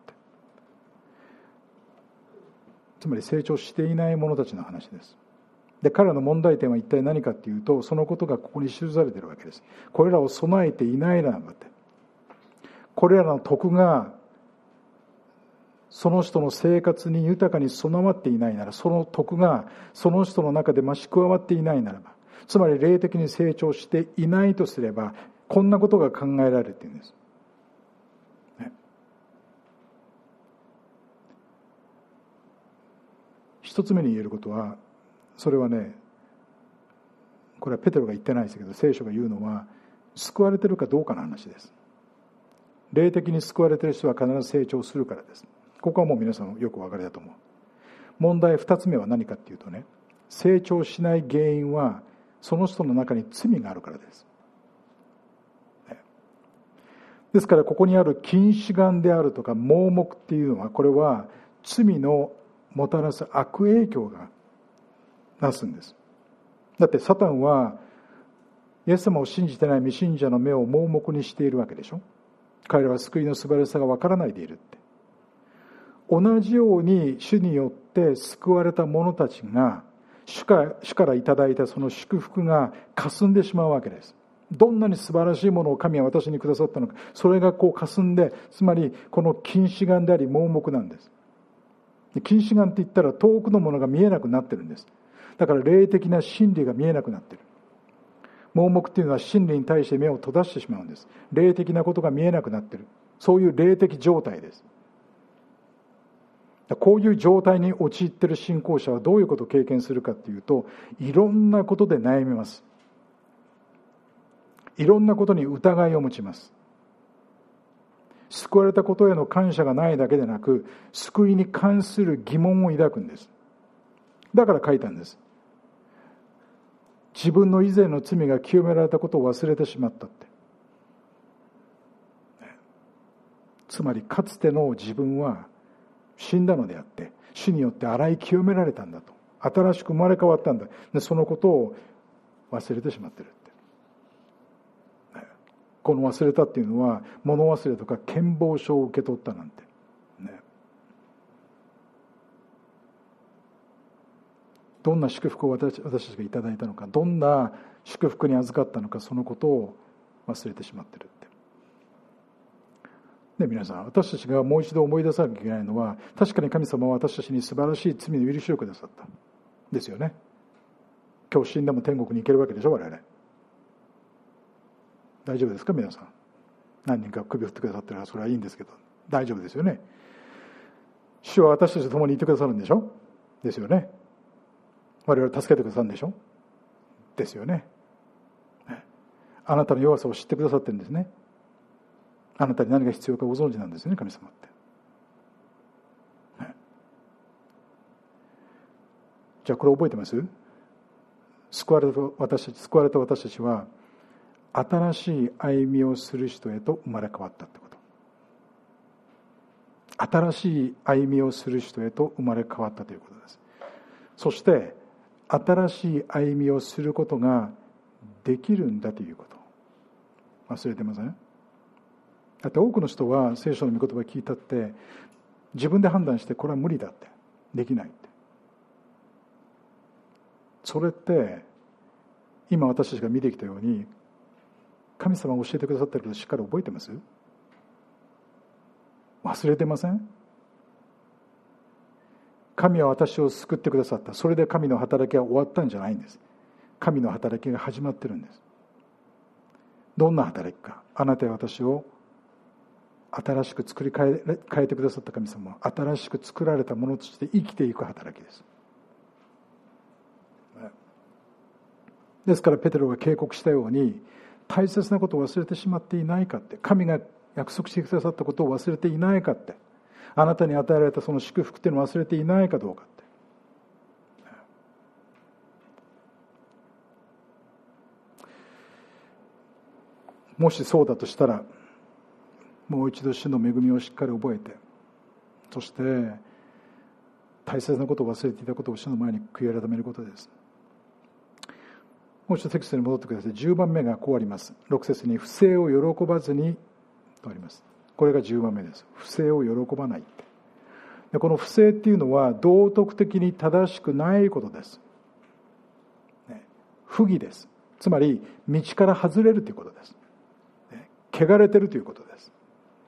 つまり成長していない者たちの話です。で彼らの問題点は一体何かっていうと、そのことがここに記されているわけです。これらを備えていないならばって、これらの徳がその人の生活に豊かに備わっていないなら、その徳がその人の中で増し加わっていないならば、つまり霊的に成長していないとすれば、こんなことが考えられているんです、ね、一つ目に言えることは、 それはね、これはペテロが言ってないですけど、聖書が言うのは救われてるかどうかの話です。霊的に救われている人は必ず成長するからです。ここはもう皆さんよくお分かりだと思う。問題2つ目は何かっていうとね、成長しない原因はその人の中に罪があるからです。ですからここにある近視眼であるとか盲目っていうのは、これは罪のもたらす悪影響がなすんです。だってサタンはイエス様を信じてない未信者の目を盲目にしているわけでしょ。彼らは救いの素晴らしさがわからないでいるって。同じように主によって救われた者たちが主からいただいたその祝福が霞んでしまうわけです。どんなに素晴らしいものを神は私にくださったのか、それがこう霞んで、つまりこの近視眼であり盲目なんです。近視眼って言ったら遠くのものが見えなくなってるんです。だから霊的な真理が見えなくなってる。盲目っていうのは真理に対して目を閉ざしてしまうんです。霊的なことが見えなくなってる。そういう霊的状態です。こういう状態に陥っている信仰者はどういうことを経験するかっていうと、いろんなことで悩みます。いろんなことに疑いを持ちます。救われたことへの感謝がないだけでなく、救いに関する疑問を抱くんです。だから書いたんです。自分の以前の罪が清められたことを忘れてしまったって。つまりかつての自分は死んだのであって、主によって洗い清められたんだと。新しく生まれ変わったんだ。でそのことを忘れてしまってるって。この忘れたっていうのは、物忘れとか健忘症を受け取ったなんて。どんな祝福を私たちがいただいたのか、どんな祝福に預かったのか、そのことを忘れてしまってるって。で、皆さん、私たちがもう一度思い出さなきゃいけないのは、確かに神様は私たちに素晴らしい罪の許しをくださった。ですよね。今日死んでも天国に行けるわけでしょ、我々。大丈夫ですか、皆さん。何人か首振ってくださってるからそれはいいんですけど、大丈夫ですよね。主は私たちと共にいてくださるんでしょ。ですよね。我々を助けてくださるんでしょ。ですよね。あなたの弱さを知ってくださってるんですね。あなたに何が必要かご存知なんですよね、神様って。じゃあこれ覚えてます？救われた私たちは新しい歩みをする人へと生まれ変わったってこと。新しい歩みをする人へと生まれ変わったということです。そして新しい歩みをすることができるんだということ。忘れてません？だって多くの人は聖書の御言葉を聞いたって自分で判断してこれは無理だって、できないって。それって今私たちが見てきたように、神様が教えてくださっていることをしっかり覚えてます？忘れてません？神は私を救ってくださった。それで神の働きは終わったんじゃないんです。神の働きが始まってるんです。どんな働きか。あなたや私を新しく作り変えてくださった神様は、新しく作られたものとして生きていく働きです。ですからペテロが警告したように、大切なことを忘れてしまっていないかって、神が約束してくださったことを忘れていないかって、あなたに与えられたその祝福っていうのを忘れていないかどうかって。もしそうだとしたら、もう一度主の恵みをしっかり覚えて、そして大切なことを忘れていたことを主の前に悔い改めることです。もう一度テキストに戻ってください。10番目がこうあります。6節に不正を喜ばずにとあります。これが10番目です。不正を喜ばないって。でこの不正っていうのは道徳的に正しくないことです。不義です。つまり道から外れるということです。汚れてるということです。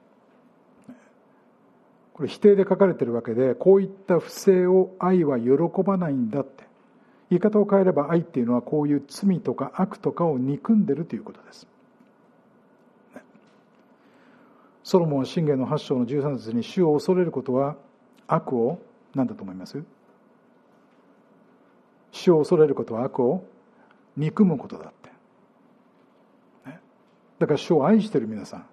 これ否定で書かれているわけで、こういった不正を愛は喜ばないんだって。言い方を変えれば愛っていうのはこういう罪とか悪とかを憎んでるということです。ソロモンは箴言の8章の13節に、主を恐れることは悪を何だと思います？ 主を恐れることは悪を憎むことだって、ね、だから主を愛している皆さん、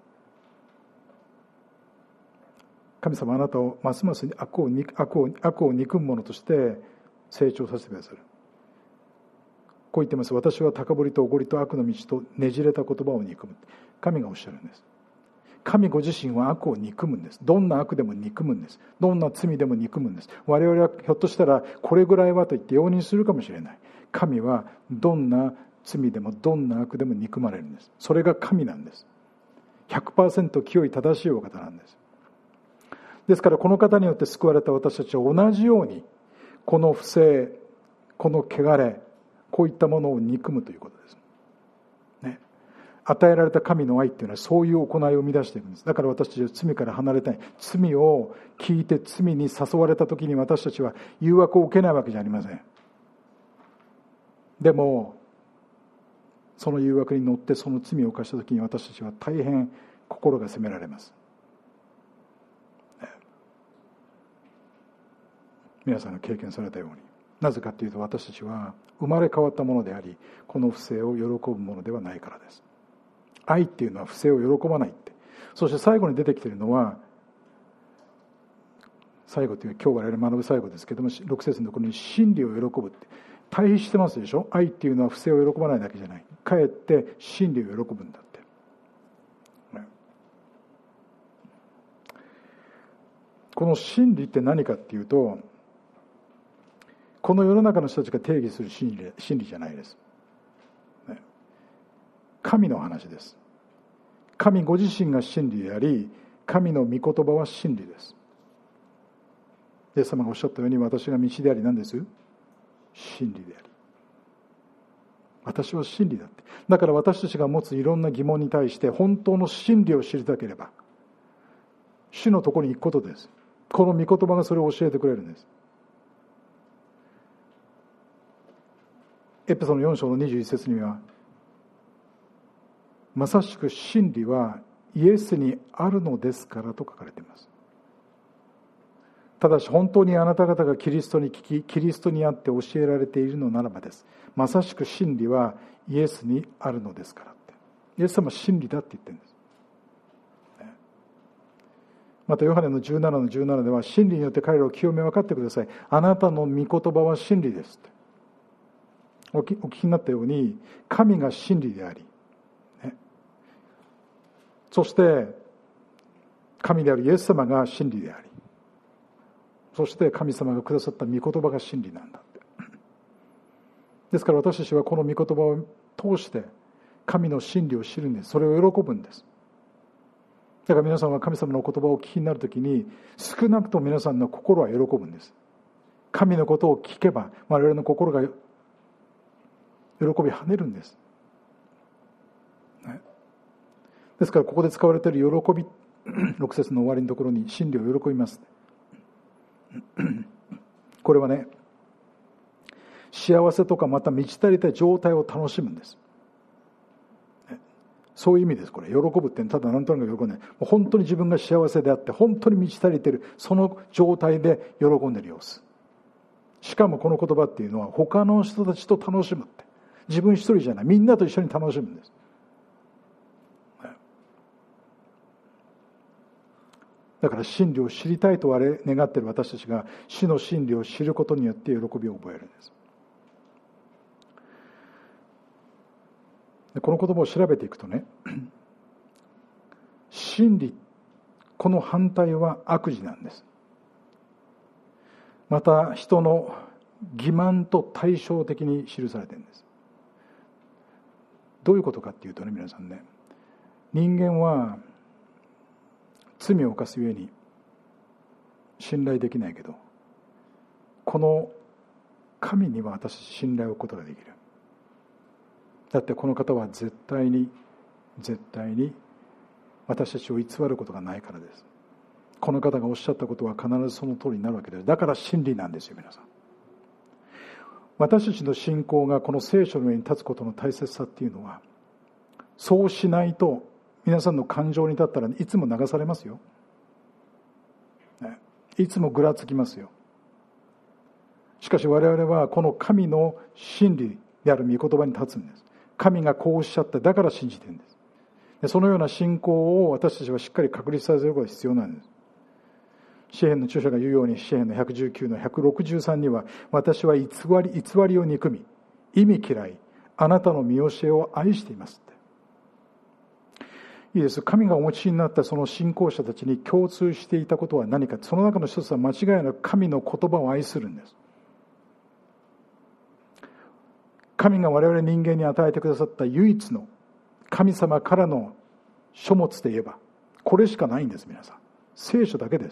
神様あなたをますます悪を憎む者として成長させてくださる。こう言ってます。私は高ぶりとおごりと悪の道とねじれた言葉を憎む。神がおっしゃるんです。神ご自身は悪を憎むんです。どんな悪でも憎むんです。どんな罪でも憎むんです。我々はひょっとしたらこれぐらいはと言って容認するかもしれない。神はどんな罪でもどんな悪でも憎まれるんです。それが神なんです。100% 清い正しいお方なんです。ですからこの方によって救われた私たちは同じようにこの不正、この汚れ、こういったものを憎むということです、ね、与えられた神の愛っていうのはそういう行いを生み出しているんです。だから私たちは罪から離れたい。罪を聞いて罪に誘われた時に私たちは誘惑を受けないわけじゃありません。でもその誘惑に乗ってその罪を犯した時に私たちは大変心が責められます。皆さんが経験されたように、なぜかというと私たちは生まれ変わったものであり、この不正を喜ぶものではないからです。愛っていうのは不正を喜ばないって。そして最後に出てきているのは、最後という今日我々学ぶ最後ですけども、6節のところに真理を喜ぶって対比してますでしょ。愛っていうのは不正を喜ばないだけじゃない、かえって真理を喜ぶんだって、ね、この真理って何かっていうと、この世の中の人たちが定義する真理じゃないです、ね、神の話です。神ご自身が真理であり、神の御言葉は真理です。イエス様がおっしゃったように、私が道であり何です？真理であり、私は真理だって。だから私たちが持ついろんな疑問に対して本当の真理を知りたければ主のところに行くことです。この御言葉がそれを教えてくれるんです。エペソの4章の21節には、まさしく真理はイエスにあるのですからと書かれています。ただし本当にあなた方がキリストに聞き、キリストにあって教えられているのならばです。まさしく真理はイエスにあるのですからって。イエス様は真理だって言ってるんです。またヨハネの17の17では、真理によって彼らを清め分かってください。あなたの御言葉は真理ですって。お聞きになったように、神が真理であり、ね、そして神であるイエス様が真理であり、そして神様がくださった御言葉が真理なんだって。ですから私たちはこの御言葉を通して神の真理を知るんです。それを喜ぶんです。だから皆さんは神様の言葉をお聞きになるときに、少なくとも皆さんの心は喜ぶんです。神のことを聞けば我々の心が喜び跳ねるんです、ね、ですからここで使われている喜び、6節の終わりのところに真理を喜びますこれはね、幸せとかまた満ち足りた状態を楽しむんです、ね、そういう意味です。これ喜ぶってただなんとなく喜んでない、本当に自分が幸せであって本当に満ち足りている、その状態で喜んでいる様子。しかもこの言葉っていうのは他の人たちと楽しむって、自分一人じゃない、みんなと一緒に楽しむんです。だから真理を知りたいと願っている私たちが主の真理を知ることによって喜びを覚えるんです。でこの言葉を調べていくとね、真理、この反対は悪事なんです。また人の欺瞞と対照的に記されているんです。どういうことかっていうとね、皆さんね、人間は罪を犯すゆえに信頼できないけど、この神には私信頼を置くことができる。だってこの方は絶対に私たちを偽ることがないからです。この方がおっしゃったことは必ずその通りになるわけです。だから真理なんですよ。皆さん、私たちの信仰がこの聖書の上に立つことの大切さっていうのは、そうしないと皆さんの感情に立ったらいつも流されますよ、いつもぐらつきますよ。 しかし我々はこの神の真理である御言葉に立つんです。神がこうおっしゃった、だから信じているんです。でそのような信仰を私たちはしっかり確立させることが必要なんです。詩編の著者が言うように、詩編の119の163には、私は偽りを憎み、意味嫌い、あなたの見教えを愛していますって。いいです。神がお持ちになったその信仰者たちに共通していたことは何か。その中の一つは間違いなく神の言葉を愛するんです。神が我々人間に与えてくださった唯一の神様からの書物で言えば、これしかないんです。皆さん、聖書だけです。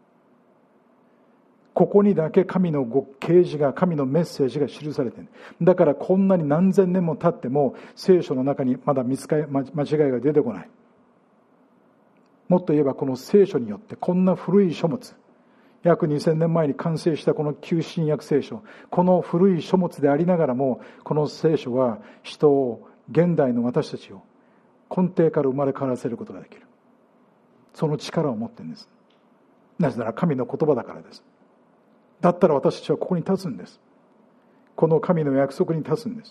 ここにだけ神の啓示が、神のメッセージが記されている。だからこんなに何千年も経っても聖書の中にまだ間違いが出てこない。もっと言えばこの聖書によってこんな古い書物、約2000年前に完成したこの旧新約聖書、この古い書物でありながらも、この聖書は人を、現代の私たちを根底から生まれ変わらせることができる。その力を持っているんです。なぜなら神の言葉だからです。だったら私たちはここに立つんです。この神の約束に立つんです。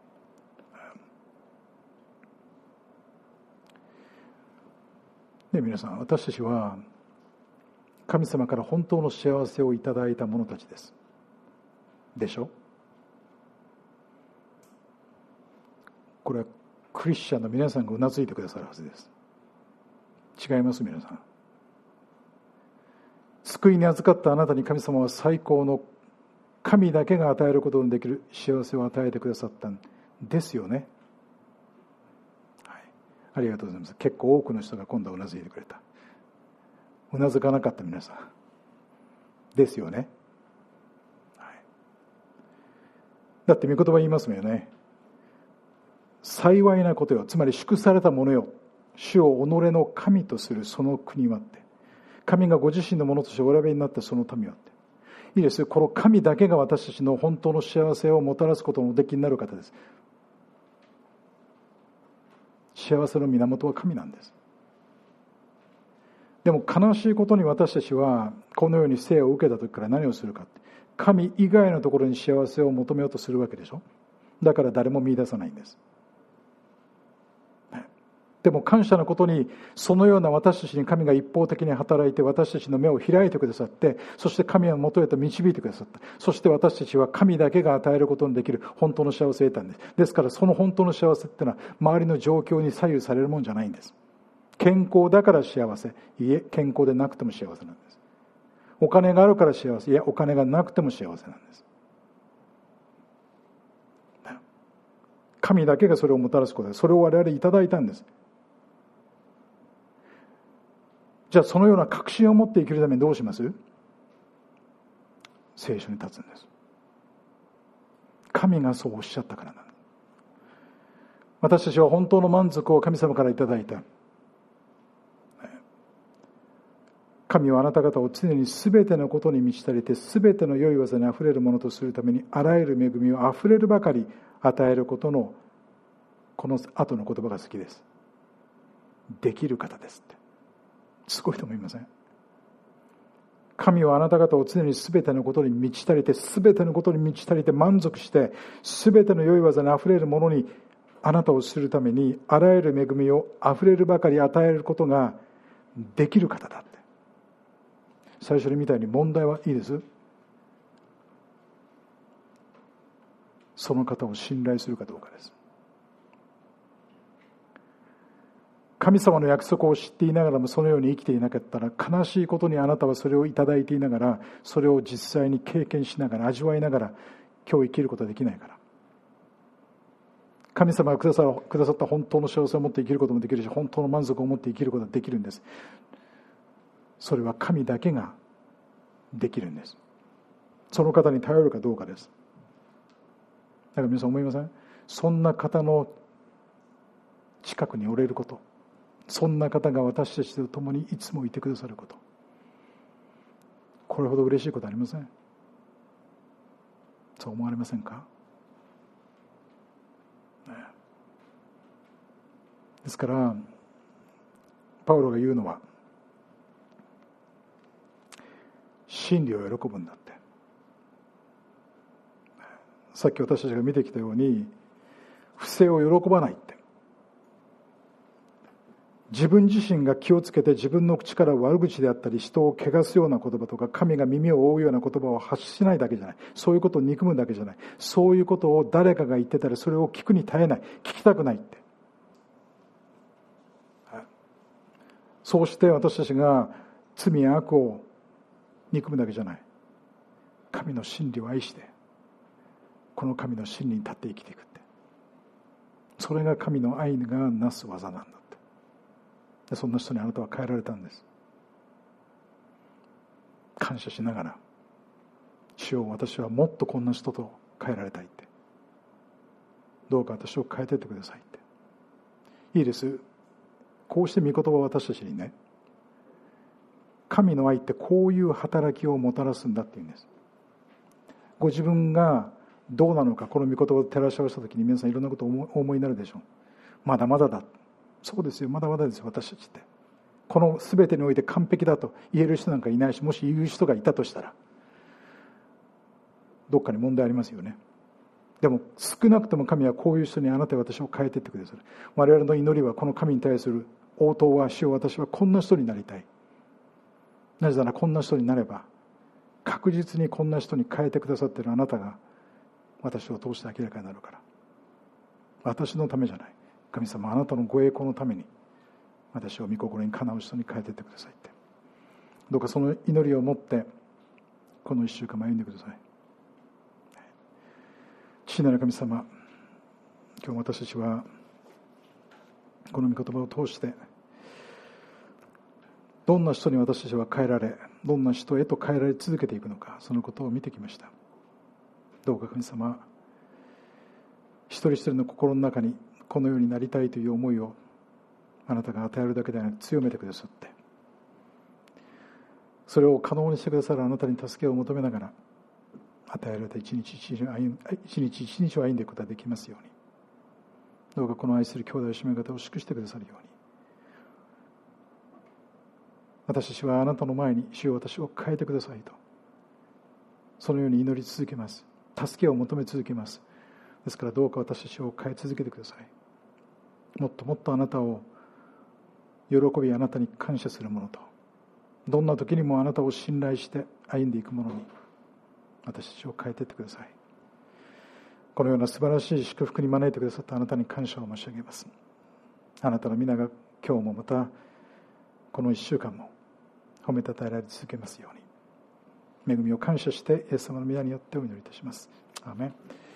皆さん、私たちは神様から本当の幸せをいただいた者たちです。でしょ？これはクリスチャンの皆さんがうなずいてくださるはずです。違います、皆さん。救いに預かったあなたに神様は最高の、神だけが与えることのできる幸せを与えてくださったんですよね。はい、ありがとうございます。結構多くの人が今度はうなずいてくれた。うなずかなかった皆さんですよね。はい、だって御言葉言いますよね。幸いなことよ、つまり祝されたものよ、主を己の神とするその国はって、神がご自身のものとしてお選びになったその民はって。いいです。この神だけが私たちの本当の幸せをもたらすことのおできになる方です。幸せの源は神なんです。でも悲しいことに私たちはこのように生を受けた時から何をするかって、神以外のところに幸せを求めようとするわけでしょ。だから誰も見出さないんです。でも感謝のことに、そのような私たちに神が一方的に働いて、私たちの目を開いてくださって、そして神のもとへと導いてくださった。そして私たちは神だけが与えることのできる本当の幸せを得たんです。ですからその本当の幸せっていうのは周りの状況に左右されるもんじゃないんです。健康だから幸せ、いえ、健康でなくても幸せなんです。お金があるから幸せ、いや、お金がなくても幸せなんです。神だけがそれをもたらすことで、それを我々いただいたんです。じゃあそのような確信を持って生きるためにどうします？聖書に立つんです。神がそうおっしゃったからなんです。私たちは本当の満足を神様からいただいた。神はあなた方を常に全てのことに満ち足りて、全ての良い技にあふれるものとするために、あらゆる恵みをあふれるばかり与えることの、この後の言葉が好きです。できる方ですって。すごいと思いません？神はあなた方を常に全てのことに満ち足りて、全てのことに満ち足りて満足して、全ての良い技にあふれるものにあなたをするために、あらゆる恵みをあふれるばかり与えることができる方だって。最初に見たように問題はいいです。その方を信頼するかどうかです。神様の約束を知っていながらもそのように生きていなかったら、悲しいことにあなたはそれをいただいていながら、それを実際に経験しながら、味わいながら今日生きることはできないから。神様がくださった本当の幸せを持って生きることもできるし、本当の満足を持って生きることができるんです。それは神だけができるんです。その方に頼るかどうかです。だから皆さん思いません？そんな方の近くにおれること、そんな方が私たちと共にいつもいてくださること、これほど嬉しいことありません？そう思われませんか？ですからパウロが言うのは、真理を喜ぶんだって。 さっき私たちが見てきたように、不正を喜ばないって、自分自身が気をつけて自分の口から悪口であったり人を汚すような言葉とか神が耳を覆うような言葉を発しないだけじゃない、そういうことを憎むだけじゃない、そういうことを誰かが言ってたらそれを聞くに耐えない、聞きたくないって、そうして私たちが罪や悪を憎むだけじゃない、神の真理を愛してこの神の真理に立って生きていくって、それが神の愛がなす技なんだって。でそんな人にあなたは変えられたんです。感謝しながら、主よ、私はもっとこんな人と変えられたいって、どうか私を変えていってくださいって。いいです。こうして御言葉を私たちにね、神の愛ってこういう働きをもたらすんだっていうんです。ご自分がどうなのか、この御言葉を照らし合わせたときに皆さんいろんなことをお思いになるでしょう。まだまだだ、そうですよ、まだまだですよ。私たちってこの全てにおいて完璧だと言える人なんかいないし、もし言う人がいたとしたらどっかに問題ありますよね。でも少なくとも神はこういう人にあなたや私を変えていってくださる。我々の祈りはこの神に対する応答は、主よ、私はこんな人になりたい。なぜならこんな人になれば確実にこんな人に変えてくださっているあなたが私を通して明らかになるから。私のためじゃない、神様あなたのご栄光のために私を御心にかなう人に変えていってくださいって、どうかその祈りを持ってこの1週間歩んでください。父なる神様、今日私たちはこの御言葉を通してどんな人に私たちは変えられ、どんな人へと変えられ続けていくのか、そのことを見てきました。どうか神様、一人一人の心の中にこのようになりたいという思いをあなたが与えるだけではなく強めてくださって、それを可能にしてくださるあなたに助けを求めながら与えられた一日一日を歩んでいくことができますように、どうかこの愛する兄弟姉妹方を祝してくださるように、私たちはあなたの前に主よ、私を変えてくださいと、そのように祈り続けます。助けを求め続けます。ですからどうか私たちを変え続けてください。もっともっとあなたを喜び、あなたに感謝するものと、どんな時にもあなたを信頼して歩んでいくものに私たちを変えていってください。このような素晴らしい祝福に招いてくださったあなたに感謝を申し上げます。あなたの皆が今日もまたこの1週間も褒めたたえられ続けますように、恵みを感謝してイエス様の皆によってお祈りいたします。アーメン。